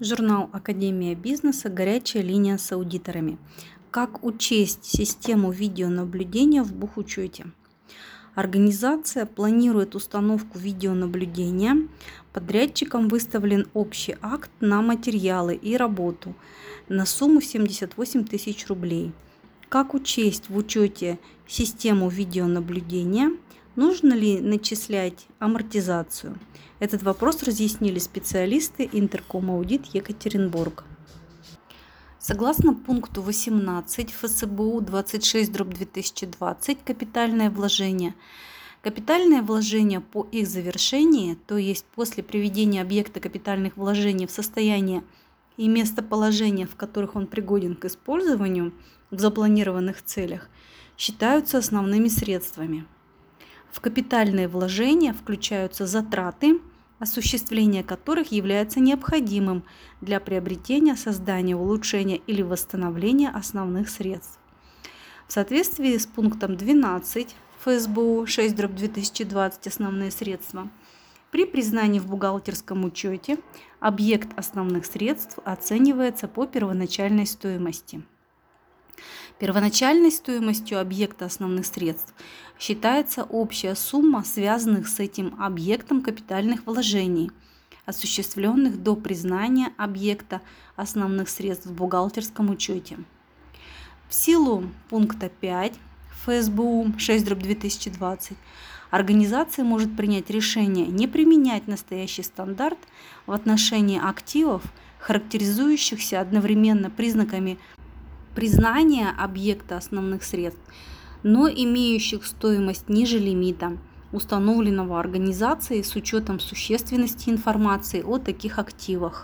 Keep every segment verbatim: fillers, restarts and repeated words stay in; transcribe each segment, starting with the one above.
Журнал «Академия бизнеса. Горячая линия с аудиторами». Как учесть систему видеонаблюдения в бухучете? Организация планирует установку видеонаблюдения. Подрядчикам выставлен общий акт на материалы и работу на сумму семьдесят восемь тысяч рублей. Как учесть в учете систему видеонаблюдения? Нужно ли начислять амортизацию? Этот вопрос разъяснили специалисты Интерком Аудит Екатеринбург. Согласно пункту восемнадцать эф эс бэ у двадцать шесть дробь две тысячи двадцать «Капитальное вложение». Капитальные вложения по их завершении, то есть после приведения объекта капитальных вложений в состояние и местоположение, в которых он пригоден к использованию в запланированных целях, считаются основными средствами. В капитальные вложения включаются затраты, осуществление которых является необходимым для приобретения, создания, улучшения или восстановления основных средств. В соответствии с пунктом двенадцать эф эс бэ у шесть дробь две тысячи двадцать «Основные средства», при признании в бухгалтерском учете объект основных средств оценивается по первоначальной стоимости. Первоначальной стоимостью объекта основных средств считается общая сумма связанных с этим объектом капитальных вложений, осуществленных до признания объекта основных средств в бухгалтерском учете. В силу пункта пять эф эс бэ у шесть дробь две тысячи двадцать организация может принять решение не применять настоящий стандарт в отношении активов, характеризующихся одновременно признаками признания объекта основных средств, но имеющих стоимость ниже лимита, установленного организацией с учетом существенности информации о таких активах.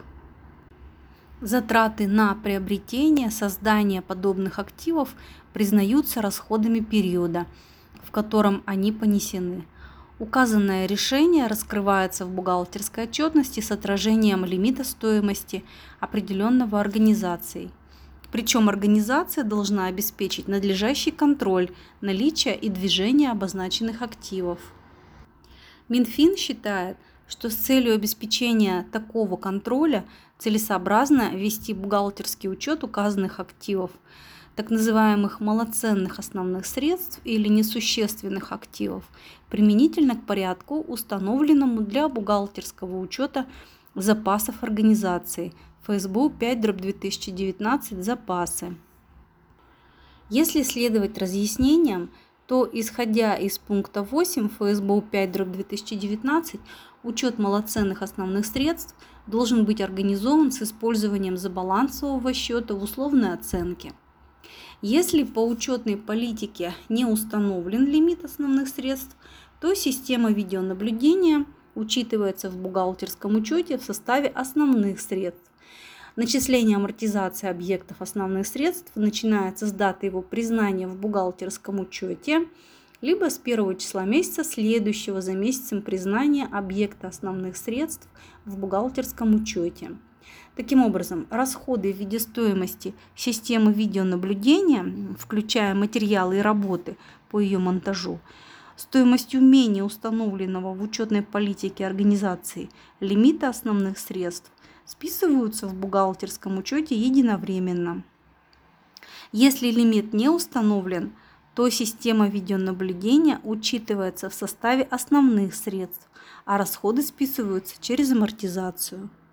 Затраты на приобретение, создание подобных активов признаются расходами периода, в котором они понесены. Указанное решение раскрывается в бухгалтерской отчетности с отражением лимита стоимости, определенного организацией. Причем организация должна обеспечить надлежащий контроль наличия и движения обозначенных активов. Минфин считает, что с целью обеспечения такого контроля целесообразно вести бухгалтерский учет указанных активов, так называемых малоценных основных средств или несущественных активов, применительно к порядку, установленному для бухгалтерского учета запасов организации, эф эс бэ у пять дробь две тысячи девятнадцать «Запасы». Если следовать разъяснениям, то, исходя из пункта восемь эф эс бэ у пять дробь две тысячи девятнадцать, учет малоценных основных средств должен быть организован с использованием забалансового счета в условной оценке. Если по учетной политике не установлен лимит основных средств, то система видеонаблюдения учитывается в бухгалтерском учете в составе основных средств. Начисление амортизации объектов основных средств начинается с даты его признания в бухгалтерском учете, либо с первого числа месяца, следующего за месяцем признания объекта основных средств в бухгалтерском учете. Таким образом, расходы в виде стоимости системы видеонаблюдения, включая материалы и работы по ее монтажу, стоимостью менее установленного в учетной политике организации лимита основных средств, списываются в бухгалтерском учете единовременно. Если лимит не установлен, то система видеонаблюдения учитывается в составе основных средств, а расходы списываются через амортизацию.